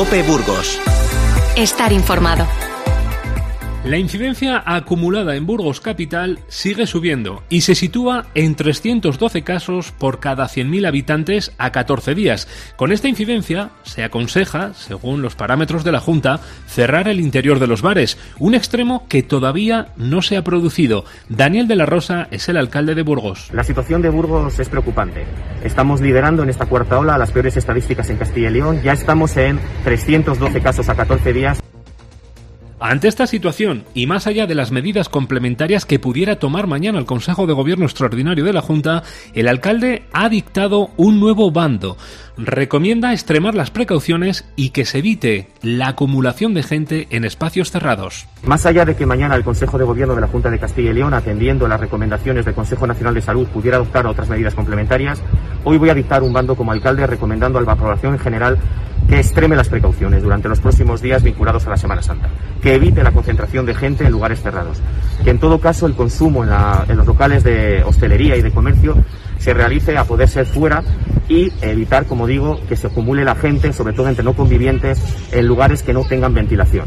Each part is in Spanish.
COPE Burgos. Estar informado. La incidencia acumulada en Burgos Capital sigue subiendo y se sitúa en 312 casos por cada 100.000 habitantes a 14 días. Con esta incidencia se aconseja, según los parámetros de la Junta, cerrar el interior de los bares, un extremo que todavía no se ha producido. Daniel de la Rosa es el alcalde de Burgos. La situación de Burgos es preocupante. Estamos liderando en esta cuarta ola las peores estadísticas en Castilla y León. Ya estamos en 312 casos a 14 días. Ante esta situación, y más allá de las medidas complementarias que pudiera tomar mañana el Consejo de Gobierno Extraordinario de la Junta, el alcalde ha dictado un nuevo bando. Recomienda extremar las precauciones y que se evite la acumulación de gente en espacios cerrados. Más allá de que mañana el Consejo de Gobierno de la Junta de Castilla y León, atendiendo las recomendaciones del Consejo Nacional de Salud, pudiera adoptar otras medidas complementarias, hoy voy a dictar un bando como alcalde recomendando a la población en general que extreme las precauciones durante los próximos días vinculados a la Semana Santa, que evite la concentración de gente en lugares cerrados, que en todo caso el consumo en los locales de hostelería y de comercio se realice a poder ser fuera y evitar, como digo, que se acumule la gente, sobre todo entre no convivientes, en lugares que no tengan ventilación.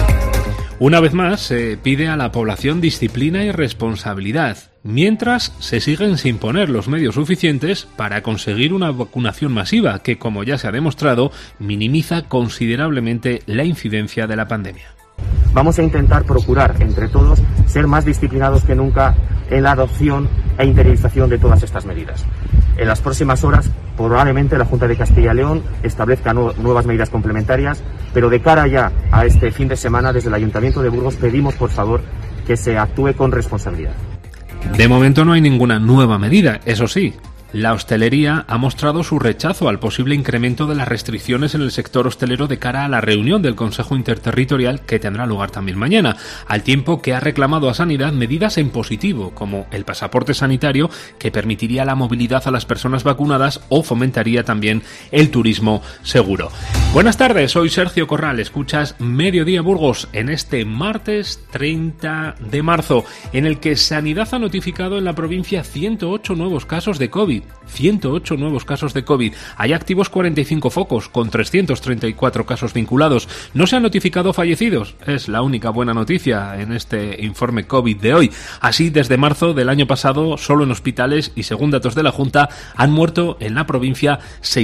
Una vez más, se pide a la población disciplina y responsabilidad, mientras se siguen sin poner los medios suficientes para conseguir una vacunación masiva que, como ya se ha demostrado, minimiza considerablemente la incidencia de la pandemia. Vamos a intentar procurar, entre todos, ser más disciplinados que nunca en la adopción e interiorización de todas estas medidas. En las próximas horas, probablemente la Junta de Castilla y León establezca nuevas medidas complementarias, pero de cara ya a este fin de semana, desde el Ayuntamiento de Burgos pedimos, por favor, que se actúe con responsabilidad. De momento no hay ninguna nueva medida, eso sí. La hostelería ha mostrado su rechazo al posible incremento de las restricciones en el sector hostelero de cara a la reunión del Consejo Interterritorial que tendrá lugar también mañana, al tiempo que ha reclamado a Sanidad medidas en positivo, como el pasaporte sanitario que permitiría la movilidad a las personas vacunadas o fomentaría también el turismo seguro. Buenas tardes, soy Sergio Corral, escuchas Mediodía Burgos en este martes 30 de marzo, en el que Sanidad ha notificado en la provincia 108 nuevos casos de COVID. 108 nuevos casos de COVID. Hay activos 45 focos, con 334 casos vinculados. No se han notificado fallecidos. Es la única buena noticia en este informe COVID de hoy. Así, desde marzo del año pasado, solo en hospitales y según datos de la Junta, han muerto en la provincia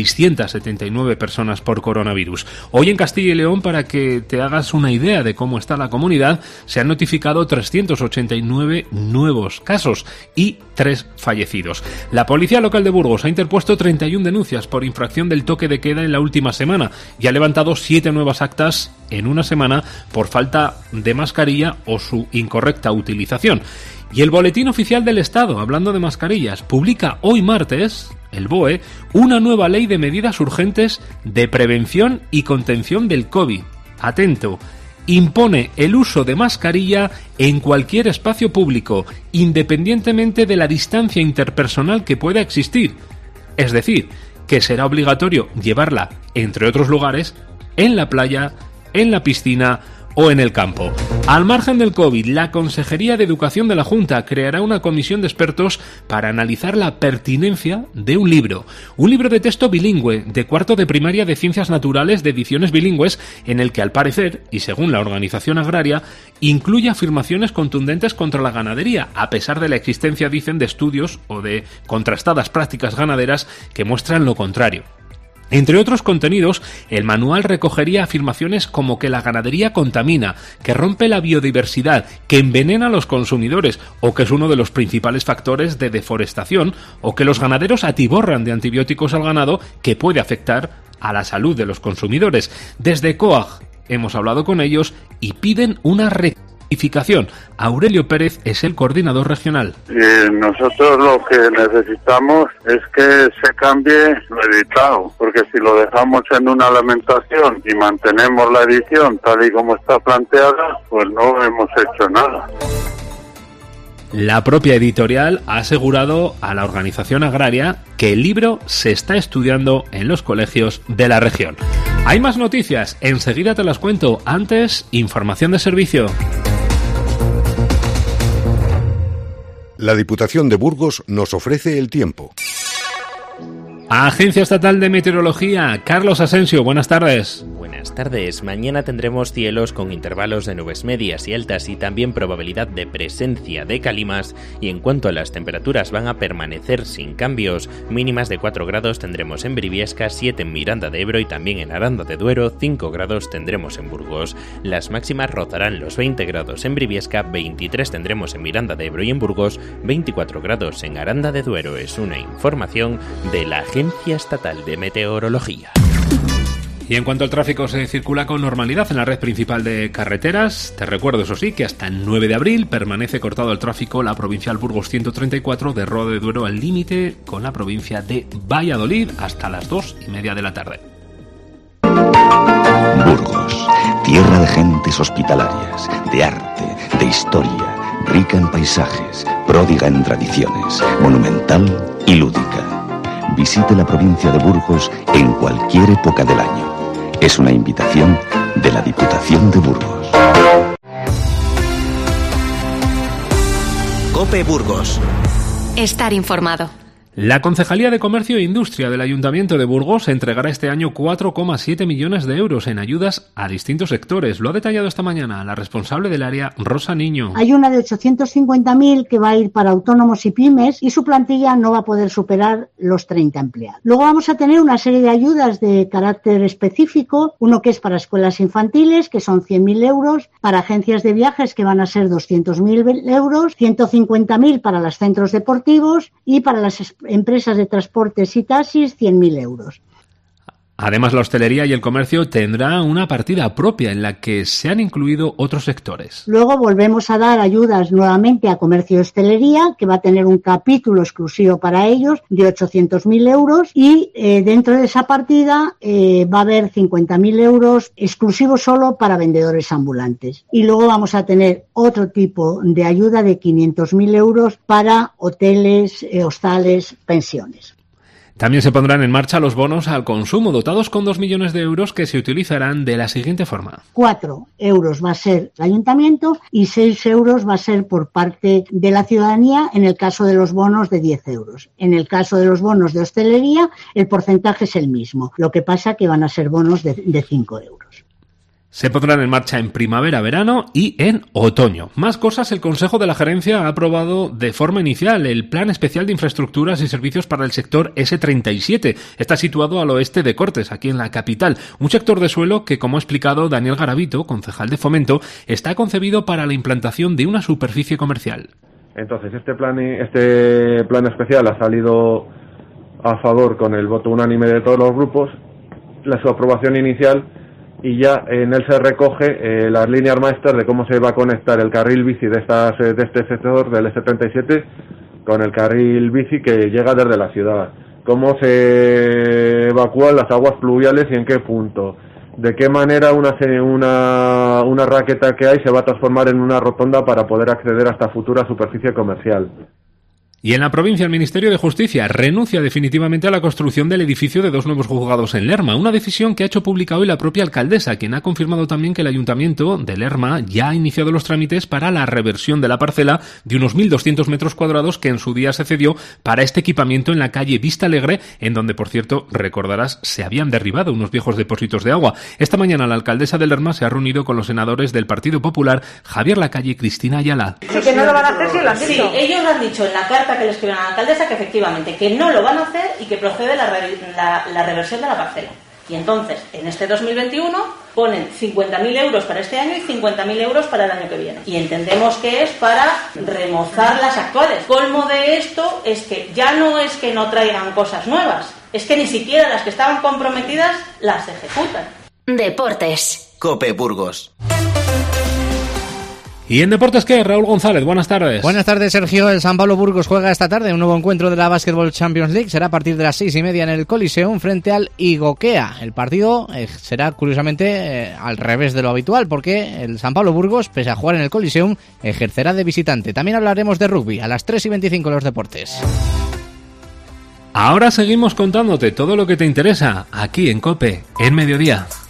679 personas por coronavirus. Hoy en Castilla y León, para que te hagas una idea de cómo está la comunidad, se han notificado 389 nuevos casos y 3 fallecidos. La policía local de Burgos ha interpuesto 31 denuncias por infracción del toque de queda en la última semana y ha levantado 7 nuevas actas en una semana por falta de mascarilla o su incorrecta utilización. Y el Boletín Oficial del Estado, hablando de mascarillas, publica hoy martes, el BOE, una nueva ley de medidas urgentes de prevención y contención del COVID. Atento. Impone el uso de mascarilla en cualquier espacio público, independientemente de la distancia interpersonal que pueda existir. Es decir, que será obligatorio llevarla, entre otros lugares, en la playa, en la piscina o en el campo. Al margen del COVID, la Consejería de Educación de la Junta creará una comisión de expertos para analizar la pertinencia de un libro de texto bilingüe de cuarto de primaria de Ciencias Naturales de ediciones bilingües, en el que al parecer, y según la organización agraria, incluye afirmaciones contundentes contra la ganadería, a pesar de la existencia, dicen, de estudios o de contrastadas prácticas ganaderas que muestran lo contrario. Entre otros contenidos, el manual recogería afirmaciones como que la ganadería contamina, que rompe la biodiversidad, que envenena a los consumidores o que es uno de los principales factores de deforestación, o que los ganaderos atiborran de antibióticos al ganado, que puede afectar a la salud de los consumidores. Desde COAG hemos hablado con ellos y piden una rectificación. Aurelio Pérez es el coordinador regional. Nosotros lo que necesitamos es que se cambie lo editado, porque si lo dejamos en una lamentación y mantenemos la edición tal y como está planteada, pues no hemos hecho nada. La propia editorial ha asegurado a la organización agraria que el libro se está estudiando en los colegios de la región. Hay más noticias, enseguida te las cuento. Antes, información de servicio. La Diputación de Burgos nos ofrece el tiempo. Agencia Estatal de Meteorología, Carlos Asensio, buenas tardes. Buenas Buenas tardes. Mañana tendremos cielos con intervalos de nubes medias y altas y también probabilidad de presencia de calimas, y en cuanto a las temperaturas van a permanecer sin cambios. Mínimas de 4 grados tendremos en Briviesca, 7 en Miranda de Ebro y también en Aranda de Duero, 5 grados tendremos en Burgos. Las máximas rozarán los 20 grados en Briviesca, 23 tendremos en Miranda de Ebro y en Burgos, 24 grados en Aranda de Duero. Es una información de la Agencia Estatal de Meteorología. Y en cuanto al tráfico, se circula con normalidad en la red principal de carreteras. Te recuerdo, eso sí, que hasta el 9 de abril permanece cortado el tráfico la provincial Burgos 134 de Roda de Duero al límite con la provincia de Valladolid hasta las 2:30 de la tarde. Burgos, tierra de gentes hospitalarias, de arte, de historia, rica en paisajes, pródiga en tradiciones, monumental y lúdica. Visite la provincia de Burgos en cualquier época del año. Es una invitación de la Diputación de Burgos. COPE Burgos. Estar informado. La Concejalía de Comercio e Industria del Ayuntamiento de Burgos entregará este año 4,7 millones de euros en ayudas a distintos sectores. Lo ha detallado esta mañana la responsable del área, Rosa Niño. Hay una de 850.000 que va a ir para autónomos y pymes y su plantilla no va a poder superar los 30 empleados. Luego vamos a tener una serie de ayudas de carácter específico, uno que es para escuelas infantiles, que son 100.000 euros, para agencias de viajes, que van a ser 200.000 euros, 150.000 para los centros deportivos y para las empresas de transportes y taxis, 100.000 euros. Además, la hostelería y el comercio tendrá una partida propia en la que se han incluido otros sectores. Luego volvemos a dar ayudas nuevamente a comercio y hostelería, que va a tener un capítulo exclusivo para ellos de 800.000 euros y dentro de esa partida va a haber 50.000 euros exclusivos solo para vendedores ambulantes. Y luego vamos a tener otro tipo de ayuda de 500.000 euros para hoteles, hostales, pensiones. También se pondrán en marcha los bonos al consumo, dotados con 2 millones de euros que se utilizarán de la siguiente forma. 4 euros va a ser el ayuntamiento y 6 euros va a ser por parte de la ciudadanía en el caso de los bonos de 10 euros. En el caso de los bonos de hostelería, el porcentaje es el mismo. Lo que pasa que van a ser bonos de 5 euros. Se pondrán en marcha en primavera, verano y en otoño. Más cosas, el Consejo de la Gerencia ha aprobado de forma inicial el Plan Especial de Infraestructuras y Servicios para el sector S37. Está situado al oeste de Cortes, aquí en la capital. Un sector de suelo que, como ha explicado Daniel Garavito, concejal de Fomento, está concebido para la implantación de una superficie comercial. Entonces, este plan especial ha salido a favor con el voto unánime de todos los grupos, su aprobación inicial, y ya en él se recoge las líneas maestras de cómo se va a conectar el carril bici de este sector del S37 con el carril bici que llega desde la ciudad, cómo se evacúan las aguas pluviales y en qué punto, de qué manera una raqueta que hay se va a transformar en una rotonda para poder acceder a esta futura superficie comercial. Y en la provincia, el Ministerio de Justicia renuncia definitivamente a la construcción del edificio de 2 nuevos juzgados en Lerma, una decisión que ha hecho pública hoy la propia alcaldesa, quien ha confirmado también que el Ayuntamiento de Lerma ya ha iniciado los trámites para la reversión de la parcela de unos 1.200 metros cuadrados que en su día se cedió para este equipamiento en la calle Vista Alegre, en donde, por cierto, recordarás, se habían derribado unos viejos depósitos de agua. Esta mañana la alcaldesa de Lerma se ha reunido con los senadores del Partido Popular, Javier Lacalle y Cristina Ayala. Sí, que no lo van a hacer, sí lo han dicho. Sí, ellos lo han dicho en la carta que le escribieron a la alcaldesa, que efectivamente que no lo van a hacer y que procede la reversión de la parcela. Y entonces, en este 2021 ponen 50.000 euros para este año y 50.000 euros para el año que viene. Y entendemos que es para remozar las actuales. Colmo de esto es que ya no es que no traigan cosas nuevas, es que ni siquiera las que estaban comprometidas las ejecutan. Deportes. COPE Burgos. ¿Y en deportes qué? Raúl González, buenas tardes. Buenas tardes, Sergio. El San Pablo Burgos juega esta tarde un nuevo encuentro de la Basketball Champions League. Será a partir de las 6:30 en el Coliseum frente al Igokea. El partido será curiosamente al revés de lo habitual, porque el San Pablo Burgos, pese a jugar en el Coliseum, ejercerá de visitante. También hablaremos de rugby a las 3:25 los deportes. Ahora seguimos contándote todo lo que te interesa aquí en COPE, en Mediodía.